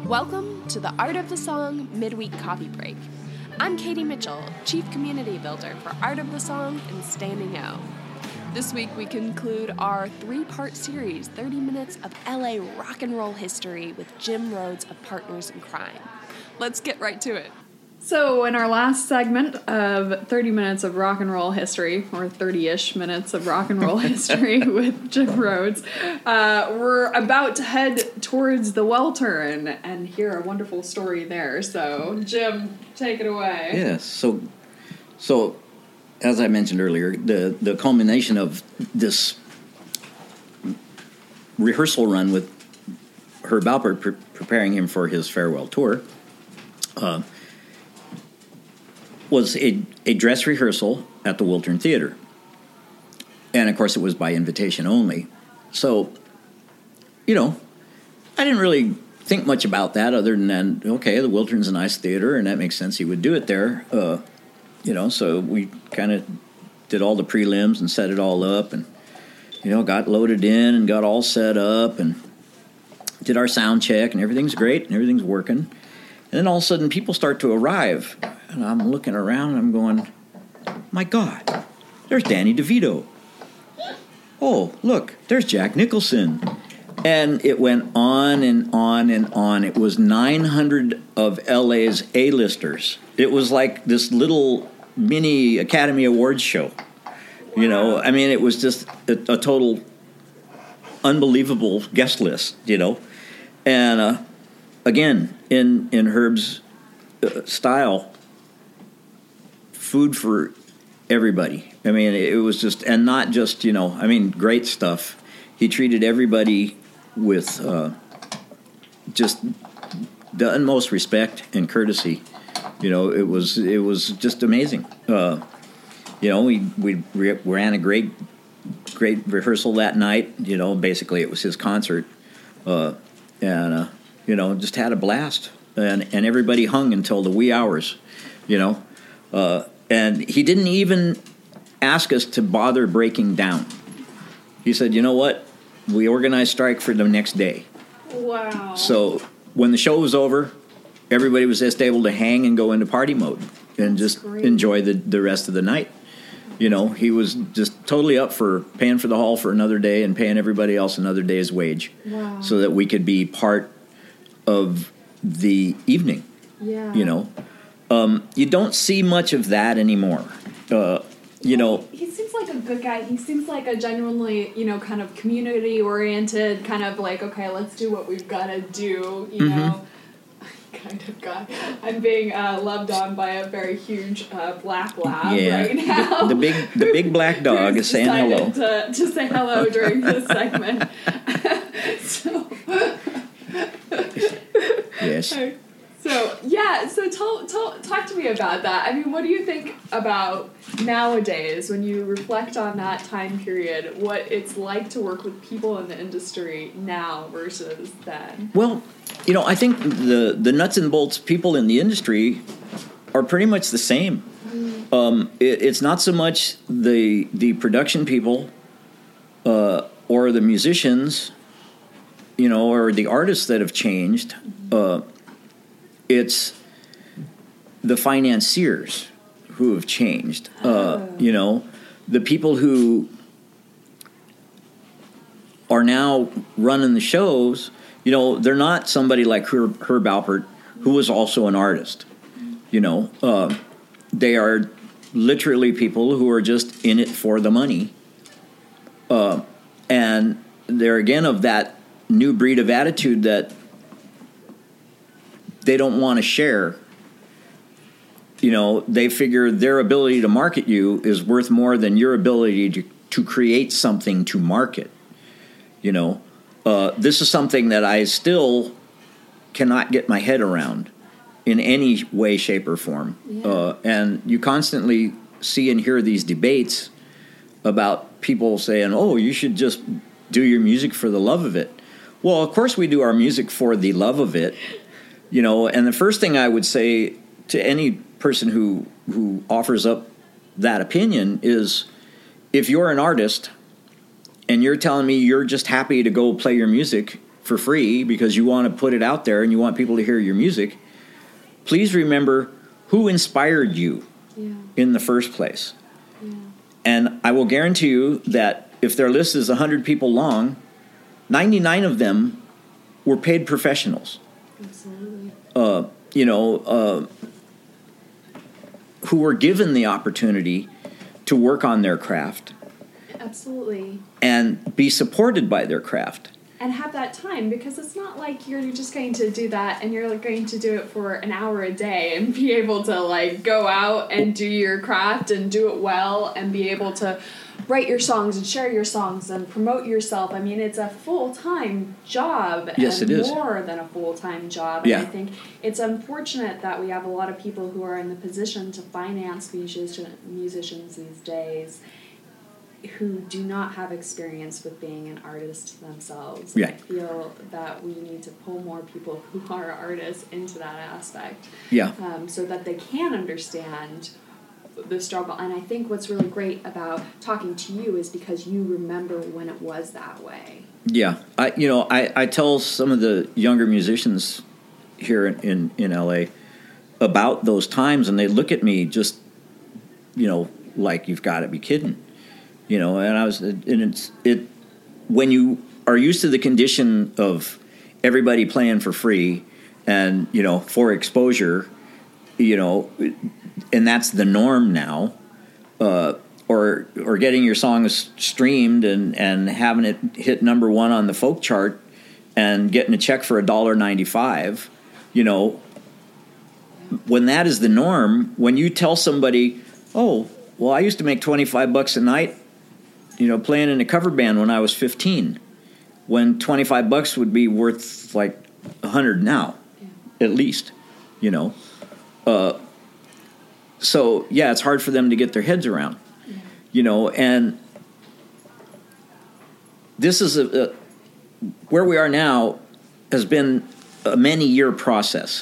Welcome to the Art of the Song Midweek Coffee Break. I'm Katie Mitchell, Chief Community Builder for Art of the Song and Standing O. This week we conclude our 3-part series, 30 Minutes of LA Rock and Roll History with Jim Rhodes of Partners in Crime. Let's get right to it. So in our last segment of 30 Minutes of Rock and Roll History, or 30-ish minutes of rock and roll history with Jim Rhodes, we're about to head towards the Welter and hear a wonderful story there. So, Jim, take it away. Yes, so as I mentioned earlier, the culmination of this rehearsal run with Herb Alpert preparing him for his farewell tour was a dress rehearsal at the Wiltern Theater. And, of course, it was by invitation only. So, I didn't really think much about that other than, okay, the Wiltern's a nice theater, and that makes sense he would do it there. So we kind of did all the prelims and set it all up and, got loaded in and got all set up and did our sound check, and everything's great and everything's working. And then all of a sudden people start to arrive. And I'm looking around and I'm going, my God, there's Danny DeVito. Oh, look, there's Jack Nicholson. And it went on and on and on. It was 900 of LA's A-listers. It was like this little mini Academy Awards show. Wow. It was just a total unbelievable guest list, And again, in Herb's style, food for everybody. It was just, and not just, great stuff. He treated everybody with just the utmost respect and courtesy. It was just amazing. We ran a great rehearsal that night. Basically it was his concert, and just had a blast. And everybody hung until the wee hours, And he didn't even ask us to bother breaking down. He said, you know what? We organized strike for the next day. Wow. So when the show was over, everybody was just able to hang and go into party mode and just enjoy the rest of the night. He was just totally up for paying for the hall for another day and paying everybody else another day's wage. Wow. So that we could be part of the evening. Yeah. You don't see much of that anymore. He seems like a good guy. He seems like a genuinely, kind of community-oriented, kind of like, okay, let's do what we've got to do, kind of guy. I'm being loved on by a very huge black lab right now. The big black dog is saying hello. To say hello during this segment. Yes. So talk to me about that. What do you think about nowadays when you reflect on that time period, what it's like to work with people in the industry now versus then? Well, I think the nuts and bolts people in the industry are pretty much the same. It's not so much the production people or the musicians, or the artists that have changed. It's the financiers who have changed. The people who are now running the shows, they're not somebody like Herb Alpert, who was also an artist. They are literally people who are just in it for the money. And they're, again, of that new breed of attitude that they don't want to share. They figure their ability to market you is worth more than your ability to create something to market. This is something that I still cannot get my head around in any way, shape, or form. Yeah. And you constantly see and hear these debates about people saying, oh, you should just do your music for the love of it. Well, of course we do our music for the love of it. And the first thing I would say to any person who offers up that opinion is, if you're an artist and you're telling me you're just happy to go play your music for free because you want to put it out there and you want people to hear your music, please remember who inspired you in the first place. Yeah. And I will guarantee you that if their list is 100 people long, 99 of them were paid professionals. Absolutely. Who were given the opportunity to work on their craft. Absolutely. And be supported by their craft. And have that time, because it's not like you're just going to do that and you're going to do it for an hour a day and be able to like go out and do your craft and do it well and be able to write your songs and share your songs and promote yourself. I mean, it's a full-time job. Yes, it is. More than a full-time job. Yeah. And I think it's unfortunate that we have a lot of people who are in the position to finance musicians these days who do not have experience with being an artist themselves. Yeah. I feel that we need to pull more people who are artists into that aspect. Yeah. So that they can understand the struggle. And I think what's really great about talking to you is because you remember when it was that way. Yeah. I tell some of the younger musicians here in LA about those times, and they look at me just, like, you've got to be kidding. When you are used to the condition of everybody playing for free and, for exposure, and that's the norm now, or getting your songs streamed and having it hit number one on the folk chart and getting a check for $1.95, when that is the norm, when you tell somebody, oh, well, I used to make $25 a night, playing in a cover band when I was 15, when $25 would be worth like $100 now, at least, So, yeah, it's hard for them to get their heads around, and this is where we are now has been a many-year process.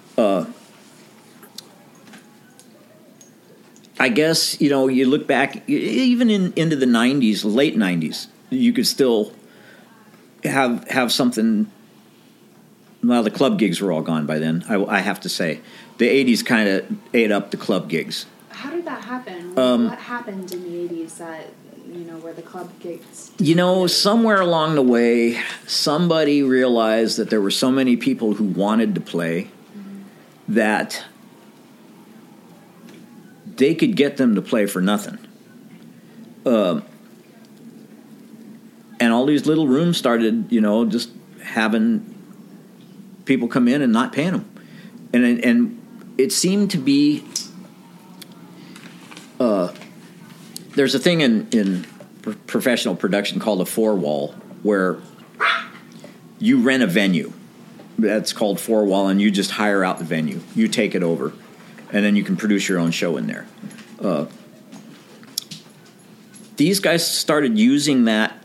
I guess, you look back, even into the 90s, late 90s, you could still have something. Well, the club gigs were all gone by then, I have to say. The 80s kind of ate up the club gigs. How did that happen? What happened in the 80s that, where the club gigs... Somewhere along the way, somebody realized that there were so many people who wanted to play that they could get them to play for nothing. And all these little rooms started, just having people come in and not paying them. And it seemed to be... there's a thing in professional production called a four-wall, where you rent a venue. That's called four-wall, and you just hire out the venue. You take it over. And then you can produce your own show in there. These guys started using that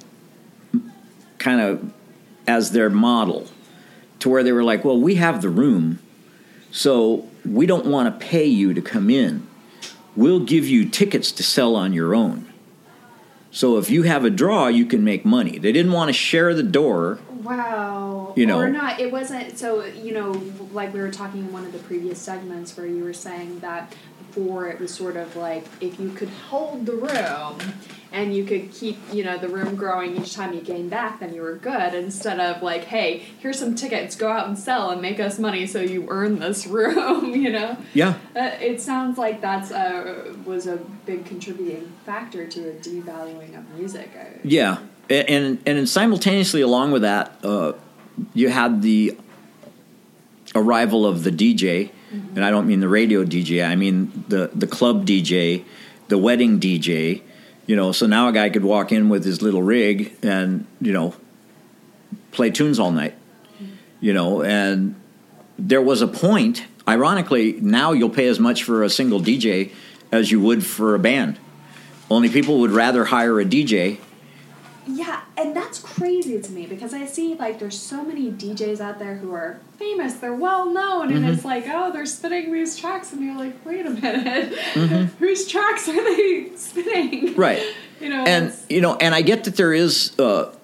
kind of as their model, to where they were like, well, we have the room, so we don't want to pay you to come in. We'll give you tickets to sell on your own. So if you have a draw, you can make money. They didn't want to share the door. Wow. Or not. It wasn't, so, like we were talking in one of the previous segments where you were saying that before it was sort of like if you could hold the room and you could keep, the room growing each time you gained back, then you were good, instead of like, hey, here's some tickets, go out and sell and make us money so you earn this room, Yeah. It sounds like that's was a big contributing factor to the devaluing of music. Yeah. And simultaneously along with that, you had the arrival of the DJ, and I don't mean the radio DJ, I mean the club DJ, the wedding DJ, so now a guy could walk in with his little rig and, play tunes all night, and there was a point, ironically, now you'll pay as much for a single DJ as you would for a band. Only people would rather hire a DJ. Yeah, and that's crazy to me because I see, like, there's so many DJs out there who are famous, they're well-known, and it's like, oh, they're spinning these tracks, and you're like, wait a minute, whose tracks are they spinning? Right. And I get that there is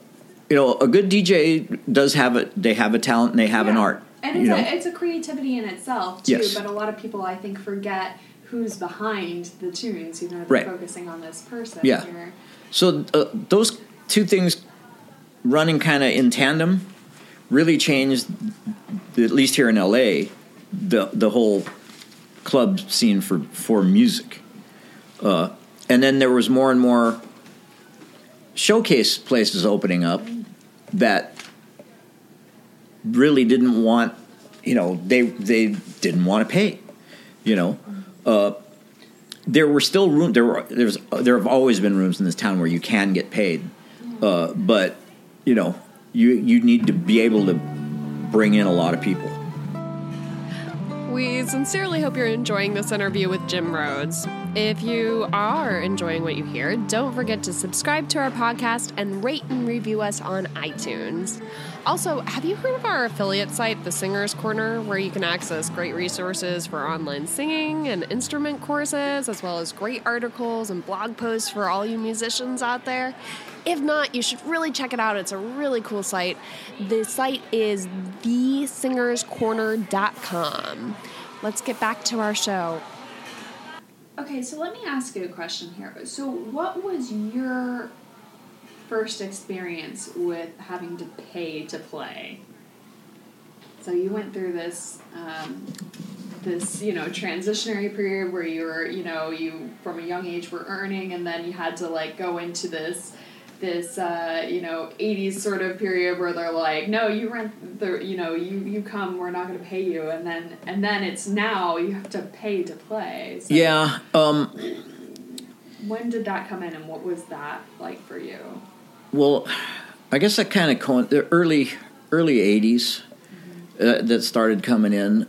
a good DJ does have they have a talent and they have an art. And it's a creativity in itself, too. Yes. But a lot of people, I think, forget who's behind the tunes. They're focusing on this person here. So those two things running kind of in tandem really changed, at least here in L.A., the whole club scene for music. And then there was more and more showcase places opening up that really didn't want, they didn't want to pay, there were still room. There have always been rooms in this town where you can get paid, but you need to be able to bring in a lot of people. We sincerely hope you're enjoying this interview with Jim Rhodes. If you are enjoying what you hear, don't forget to subscribe to our podcast and rate and review us on iTunes. Also, have you heard of our affiliate site, The Singer's Corner, where you can access great resources for online singing and instrument courses, as well as great articles and blog posts for all you musicians out there? If not, you should really check it out. It's a really cool site. The site is thesingerscorner.com. Let's get back to our show. Okay, so let me ask you a question here. So what was your first experience with having to pay to play? So you went through this transitionary period where you were, you from a young age were earning, and then you had to go into this 80s sort of period where they're like, no, you rent you come, we're not going to pay you, and then it's now you have to pay to play. So yeah. When did that come in, and what was that like for you? Well, I guess that kind of the early 80s that started coming in.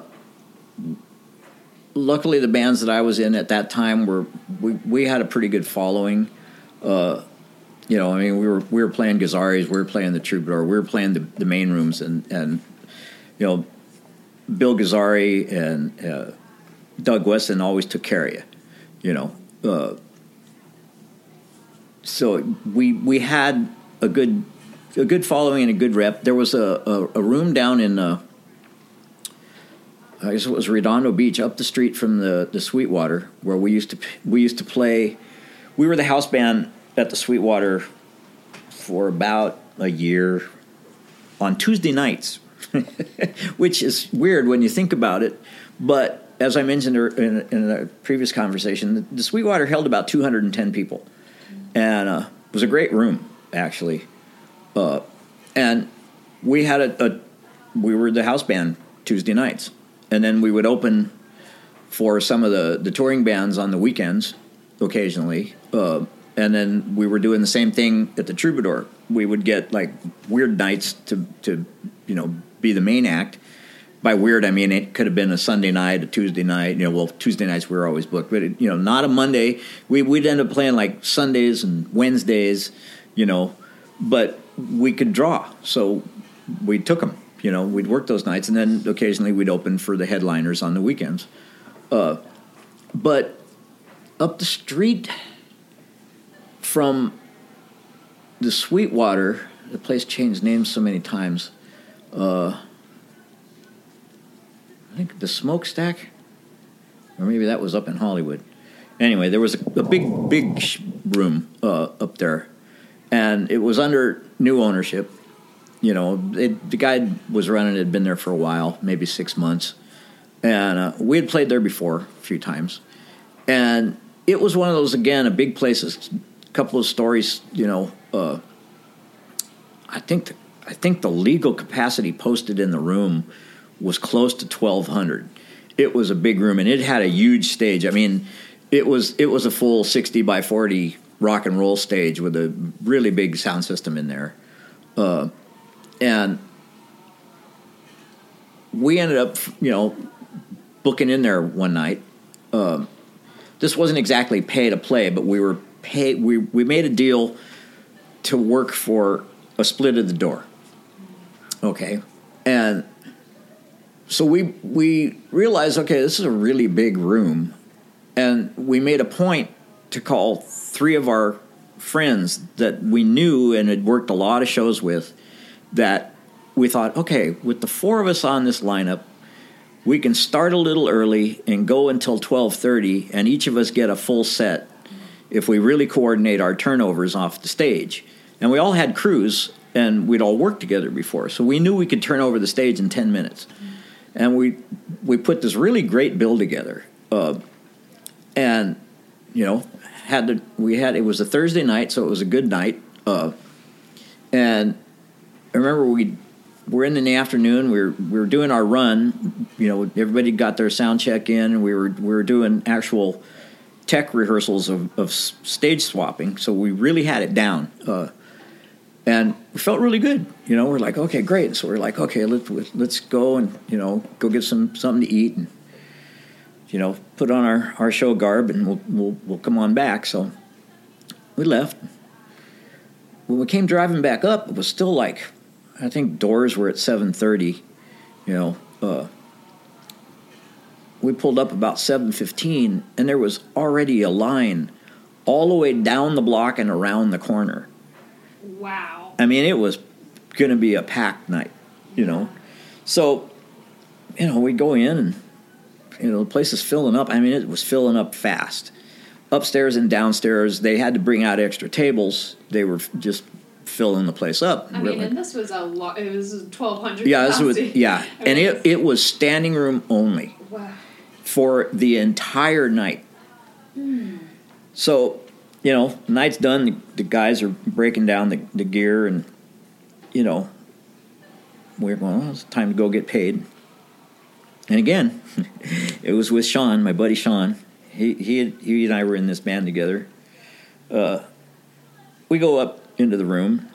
Luckily, the bands that I was in at that time we had a pretty good following. We were playing Gazzarri's, we were playing the Troubadour, we were playing the main rooms, and Bill Gazzarri and Doug Weston always took care of you. So we had a good following and a good rep. There was a room down in I guess it was Redondo Beach, up the street from the Sweetwater, where we used to play. We were the house band at the Sweetwater for about a year on Tuesday nights, which is weird when you think about it. But as I mentioned in a previous conversation, the Sweetwater held about 210 people. And it was a great room, actually. And we had we were the house band Tuesday nights. And then we would open for some of the touring bands on the weekends, occasionally. And then we were doing the same thing at the Troubadour. We would get weird nights to be the main act. By weird, I mean it could have been a Sunday night, a Tuesday night. Tuesday nights we were always booked, but not a Monday. We'd end up playing Sundays and Wednesdays, but we could draw, so we took them. We'd work those nights, and then occasionally we'd open for the headliners on the weekends. But up the street from the Sweetwater, the place changed names so many times. I think the Smokestack, or maybe that was up in Hollywood. Anyway, there was a big room up there, and it was under new ownership. The guy was running it, had been there for a while, maybe 6 months, and we had played there before a few times, and it was one of those, again, a big place, a couple of stories. I think the legal capacity posted in the room was close to 1,200. It was a big room, and it had a huge stage. I mean, it was a full 60 by 40 rock and roll stage with a really big sound system in there. And we ended up, booking in there one night. This wasn't exactly pay to play, but we were paid. We made a deal to work for a split of the door. Okay, and so we realized, okay, this is a really big room, and we made a point to call 3 of our friends that we knew and had worked a lot of shows with, that we thought, okay, with the 4 of us on this lineup, we can start a little early and go until 12:30, and each of us get a full set if we really coordinate our turnovers off the stage. And we all had crews, and we'd all worked together before, so we knew we could turn over the stage in 10 minutes. And we put this really great bill together, and it was a Thursday night, so it was a good night. And I remember we're in the afternoon. We were doing our run. Everybody got their sound check in, and we were doing actual tech rehearsals of stage swapping. So we really had it down, and we felt really good. We're like, okay, great. So we're like, okay, let's go and go get something to eat and put on our show garb, and we'll come on back. So we left. When we came driving back up, it was still like, I think doors were at 7:30. We pulled up about 7:15, and there was already a line all the way down the block and around the corner. Wow. I mean, it was going to be a packed night, So, we go in, and, the place is filling up. I mean, it was filling up fast. Upstairs and downstairs, they had to bring out extra tables. They were just filling the place up. I mean, and this was it was 1,200 Yeah, capacity. And it was standing room only. Wow. For the entire night. So, night's done. The guys are breaking down the gear, and, we're going, well, it's time to go get paid. And again, it was with Sean, my buddy Sean. He and I were in this band together. We go up into the room.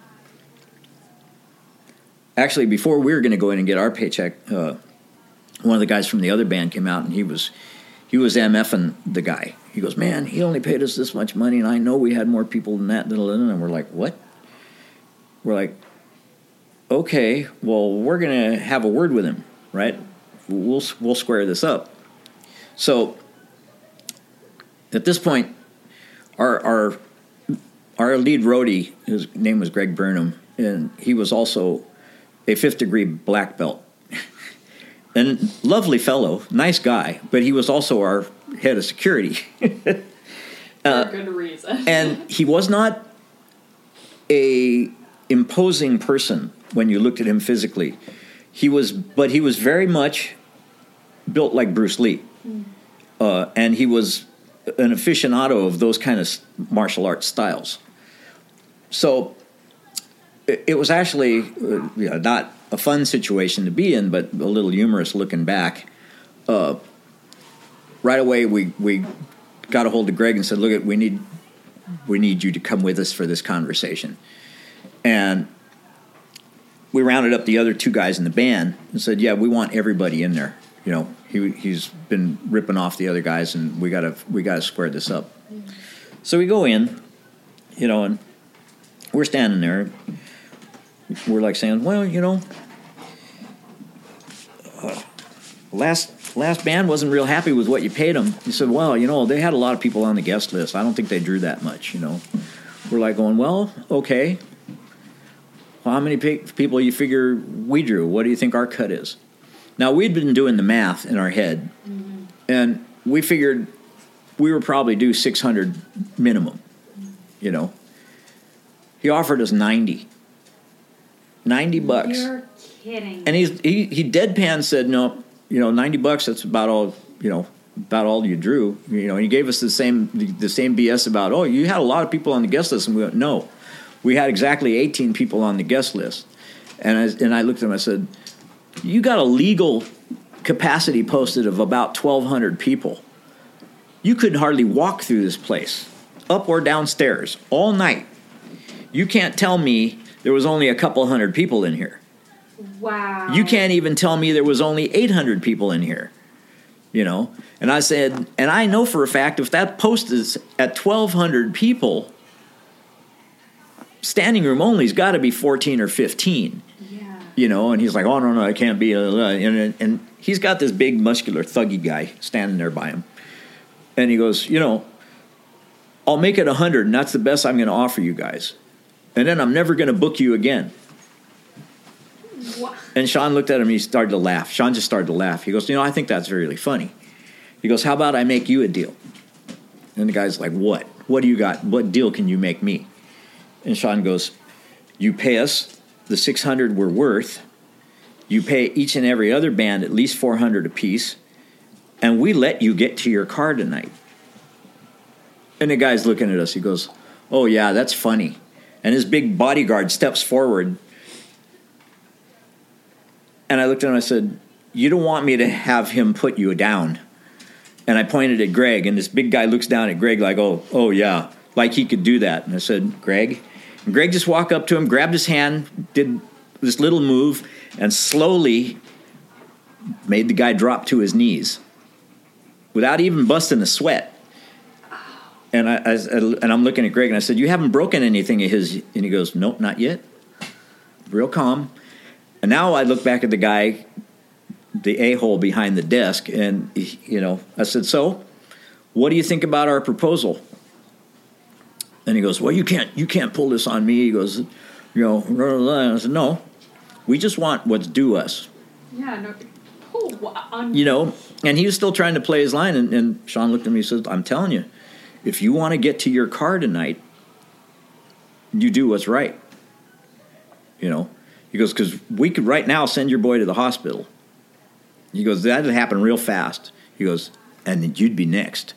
Actually, before we were going to go in and get our paycheck, one of the guys from the other band came out, and he was MFing the guy. He goes, man, he only paid us this much money, and I know we had more people than that. And we're like, what? We're like, okay, well, we're going to have a word with him, right? We'll square this up. So at this point, our lead roadie, his name was Greg Burnham, and he was also a 5th degree black belt. And lovely fellow, nice guy, but he was also our head of security. For good reason. And he was not a imposing person when you looked at him physically. But he was very much built like Bruce Lee. And he was an aficionado of those kind of martial arts styles. So it was actually not a fun situation to be in, but a little humorous looking back. Right away, we got a hold of Greg and said, "Look, we need you to come with us for this conversation." And we rounded up the other 2 guys in the band and said, "Yeah, we want everybody in there. He's been ripping off the other guys, and we gotta square this up." So we go in, and we're standing there. We're like saying, well, last band wasn't real happy with what you paid them. He said, well, they had a lot of people on the guest list. I don't think they drew that much, We're like going, well, okay. Well, how many people you figure we drew? What do you think our cut is? Now, we'd been doing the math in our head, and we figured we were probably due 600 minimum, He offered us $90. $90. You're kidding. And he deadpan said, no, $90, that's about all, about all you drew. He gave us the same BS about, oh, you had a lot of people on the guest list. And we went, no, we had exactly 18 people on the guest list. And I looked at him, I said, you got a legal capacity posted of about 1,200 people. You couldn't hardly walk through this place, up or downstairs, all night. You can't tell me there was only a couple hundred people in here. Wow. You can't even tell me there was only 800 people in here, And I said, and I know for a fact if that post is at 1,200 people, standing room only's got to be 14 or 15. Yeah. And he's like, oh, no, it can't be. And he's got this big, muscular, thuggy guy standing there by him. And he goes, I'll make it 100, and that's the best I'm going to offer you guys. And then I'm never going to book you again. What? And Sean looked at him, he started to laugh. Sean just started to laugh. He goes, I think that's really funny. He goes, how about I make you a deal? And the guy's like, what? What do you got? What deal can you make me? And Sean goes, you pay us the $600 we're worth. You pay each and every other band at least $400 apiece. And we let you get to your car tonight. And the guy's looking at us. He goes, oh, yeah, that's funny. And his big bodyguard steps forward. And I looked at him and I said, you don't want me to have him put you down. And I pointed at Greg, and this big guy looks down at Greg like, oh, yeah, like he could do that. And I said, Greg? And Greg just walked up to him, grabbed his hand, did this little move, and slowly made the guy drop to his knees without even busting a sweat. And I'm looking at Greg, and I said, you haven't broken anything of his? And he goes, nope, not yet. Real calm. And now I look back at the guy, the a-hole behind the desk, and, I said, so, what do you think about our proposal? And he goes, well, you can't pull this on me. He goes, I said, no, we just want what's due us. Yeah, no. And he was still trying to play his line, and Sean looked at me and said, I'm telling you, if you want to get to your car tonight, you do what's right. He goes, because we could right now send your boy to the hospital. He goes, that'd happen real fast. He goes, and then you'd be next.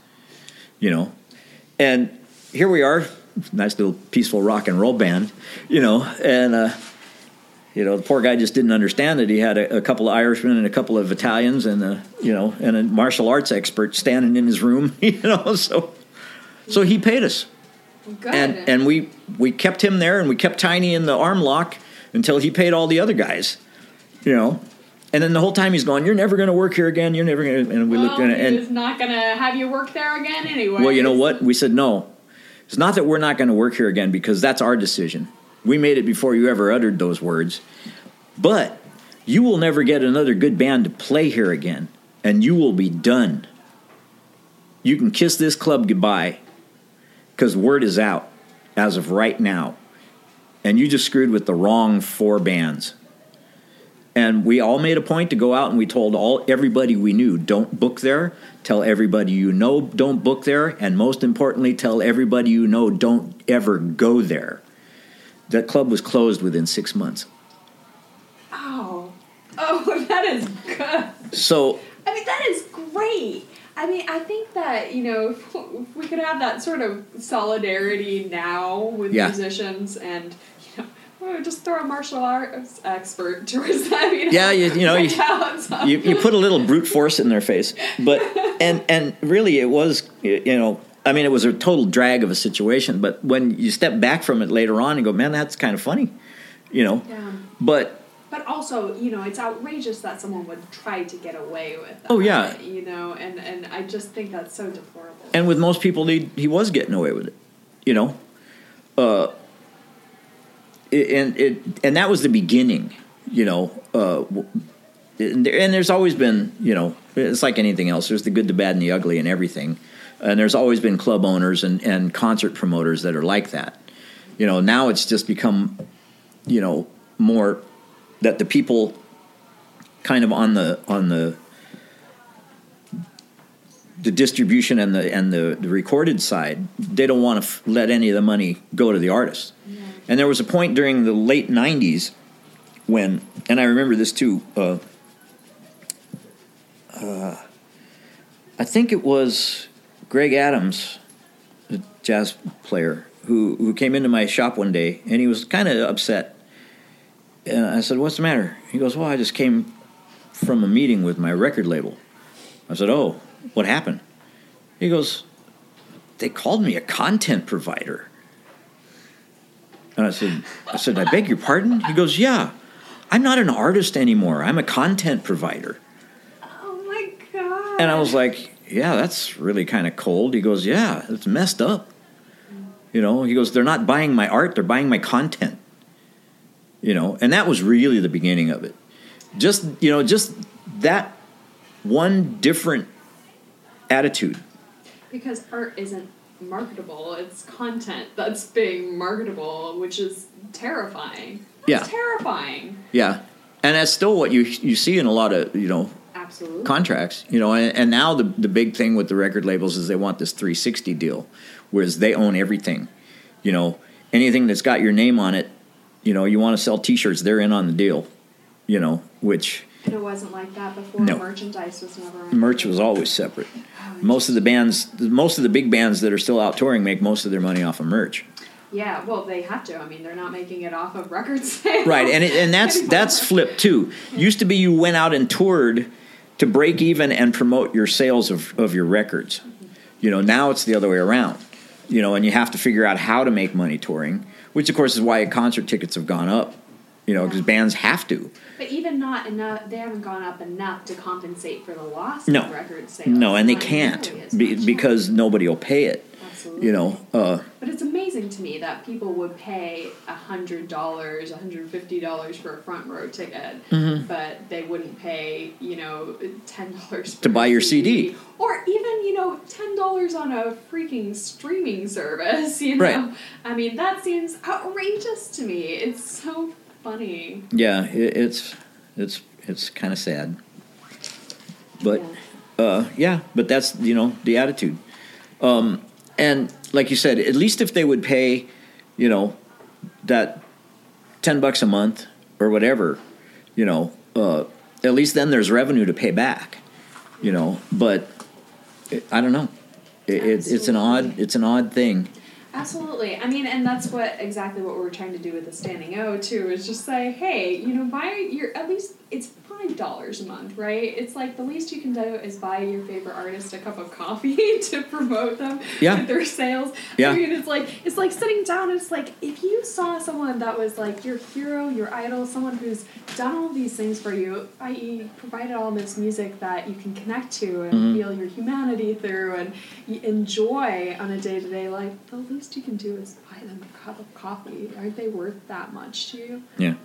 And here we are, nice little peaceful rock and roll band, and the poor guy just didn't understand it. He had a couple of Irishmen and a couple of Italians and a martial arts expert standing in his room, So he paid us. Good. And we kept him there, and we kept Tiny in the arm lock until he paid all the other guys, And then the whole time he's going, you're never going to work here again. You're never going to. And we looked at it. And he's not going to have you work there again anyway. Well, you know what? We said, no. It's not that we're not going to work here again, because that's our decision. We made it before you ever uttered those words. But you will never get another good band to play here again, and you will be done. You can kiss this club goodbye, because word is out as of right now. And you just screwed with the wrong 4 bands. And we all made a point to go out, and we told everybody we knew, don't book there. Tell everybody you know, don't book there. And most importantly, tell everybody you know, don't ever go there. That club was closed within 6 months. Oh, that is good. So, that is great. I think that, if we could have that sort of solidarity now with musicians and, just throw a martial arts expert towards them. Yeah, you put a little brute force in their face. But, and really it was, it was a total drag of a situation. But when you step back from it later on and go, man, that's kind of funny, Yeah. But also, it's outrageous that someone would try to get away with that. Oh, yeah. And I just think that's so deplorable. And with most people, he was getting away with it, and that was the beginning, and there's always been, it's like anything else. There's the good, the bad, and the ugly and everything. And there's always been club owners and concert promoters that are like that. Now it's just become, more that the people kind of on the distribution and the recorded side, they don't want to let any of the money go to the artist. Yeah. And there was a point during the late 90s when, and I remember this too, I think it was Greg Adams, the jazz player, who came into my shop one day, and he was kind of upset. And I said, what's the matter? He goes, well, I just came from a meeting with my record label. I said, oh, what happened? He goes, they called me a content provider. And I said, I beg your pardon? He goes, yeah, I'm not an artist anymore. I'm a content provider. Oh, my God. And I was like, yeah, that's really kind of cold. He goes, yeah, it's messed up. He goes, they're not buying my art, they're buying my content. And that was really the beginning of it. Just that one different attitude. Because art isn't marketable. It's content that's being marketable, which is terrifying. It's Yeah. terrifying. Yeah. And that's still what you see in a lot of, Absolutely. contracts, and now the big thing with the record labels is they want this 360 deal, whereas they own everything. Anything that's got your name on it, you want to sell T-shirts, they're in on the deal, which And it wasn't like that before. No. Merchandise was never. merch was always separate. Most of the big bands that are still out touring make most of their money off of merch. Yeah, well, they have to. I mean, they're not making it off of record sales. Right, and that's flipped too. Used to be you went out and toured to break even and promote your sales of your records. Now it's the other way around. And you have to figure out how to make money touring, which of course is why concert tickets have gone up. Because bands have to. But even not enough, they haven't gone up enough to compensate for the loss No. of record sales. No, and they Not can't nearly as much. because nobody will pay it. Absolutely. But But it's amazing to me that people would pay $100, $150 for a front row ticket, but they wouldn't pay, $10 To buy your CD. or even, $10 on a freaking streaming service. Right. I mean, that seems outrageous to me. It's so funny. yeah, it's kind of sad. But but that's the attitude. And like you said, at least if they would pay, that $10 a month or whatever, at least then there's revenue to pay back, But I don't know. It's an odd thing. Absolutely. I mean, and that's exactly what we're trying to do with the Standing O too, is just say, hey, buy at least it's $5 a month, right? It's like the least you can do is buy your favorite artist a cup of coffee to promote them with their sales. Yeah. I mean, it's like sitting down, it's like if you saw someone that was like your hero, your idol, someone who's done all these things for you, i.e. provided all this music that you can connect to and feel your humanity through and enjoy on a day-to-day life, the least you can do is buy them a cup of coffee. Aren't they worth that much to you? Yeah.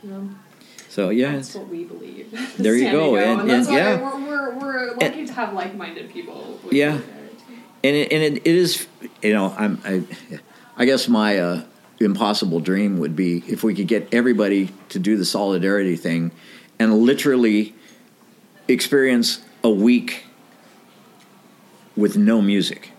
So That's what we believe. There you go. And that's why yeah. we're lucky to have like-minded people. Yeah. And it is, I guess my impossible dream would be if we could get everybody to do the solidarity thing and literally experience a week with no music.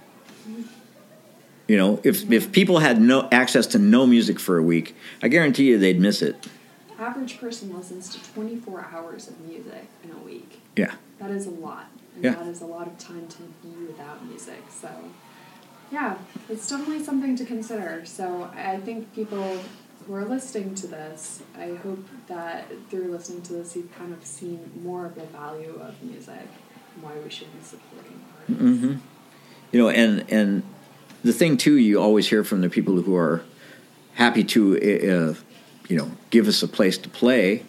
If people had no access to no music for a week, I guarantee you they'd miss it. The average person listens to 24 hours of music in a week. Yeah. That is a lot. And Yeah. that is a lot of time to be without music. So, yeah, it's definitely something to consider. So I think people who are listening to this, I hope that through listening to this, you've kind of seen more of the value of music and why we should be supporting artists. Mm-hmm. And the thing, too, you always hear from the people who are happy to, give us a place to play,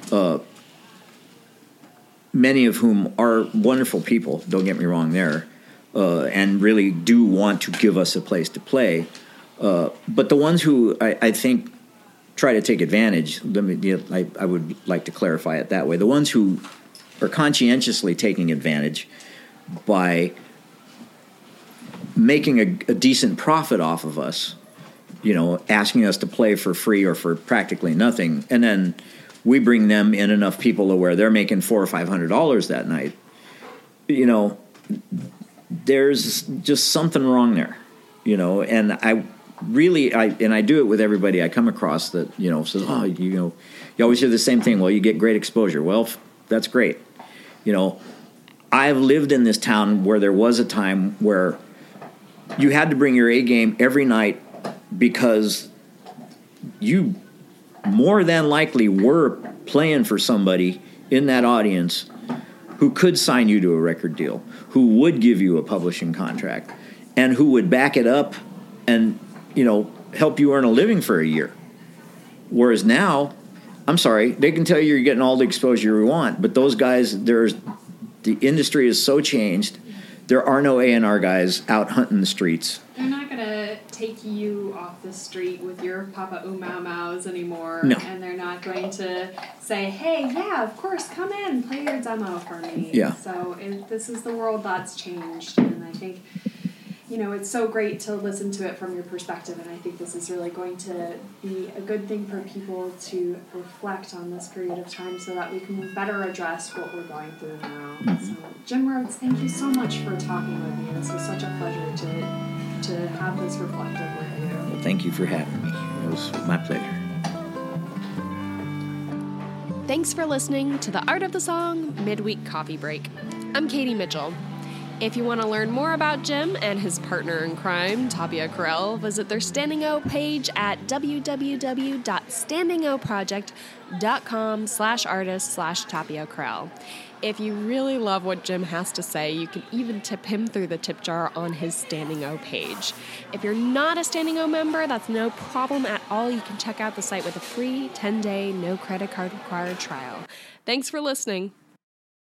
many of whom are wonderful people, don't get me wrong there, and really do want to give us a place to play. But the ones who I think try to take advantage, I would like to clarify it that way, the ones who are conscientiously taking advantage by making a decent profit off of us, asking us to play for free or for practically nothing, and then we bring them in enough people to where they're making $400 or $500 that night. There's just something wrong there, And I do it with everybody I come across that says, oh, you always hear the same thing. Well, you get great exposure. Well, that's great. I've lived in this town where there was a time where you had to bring your A game every night because you more than likely were playing for somebody in that audience who could sign you to a record deal, who would give you a publishing contract, and who would back it up and, help you earn a living for a year. Whereas now, I'm sorry, they can tell you you're getting all the exposure you want, but those guys, the industry is so changed. There are no A&R guys out hunting the streets. They're not going to take you off the street with your Papa Mau anymore. No. And they're not going to say, hey, yeah, of course, come in, play your demo for me. Yeah. So this is the world that's changed. And I think, it's so great to listen to it from your perspective, and I think this is really going to be a good thing for people to reflect on this period of time so that we can better address what we're going through now. Mm-hmm. So, Jim Rhodes, thank you so much for talking with me. This was such a pleasure to have this reflective with you. Well, thank you for having me. It was my pleasure. Thanks for listening to the Art of the Song Midweek Coffee Break. I'm Katie Mitchell. If you want to learn more about Jim and his partner in crime, Tapia Carell, visit their Standing O page at www.standingoproject.com/artist/Tapia Carell. If you really love what Jim has to say, you can even tip him through the tip jar on his Standing O page. If you're not a Standing O member, that's no problem at all. You can check out the site with a free 10-day, no credit card required trial. Thanks for listening.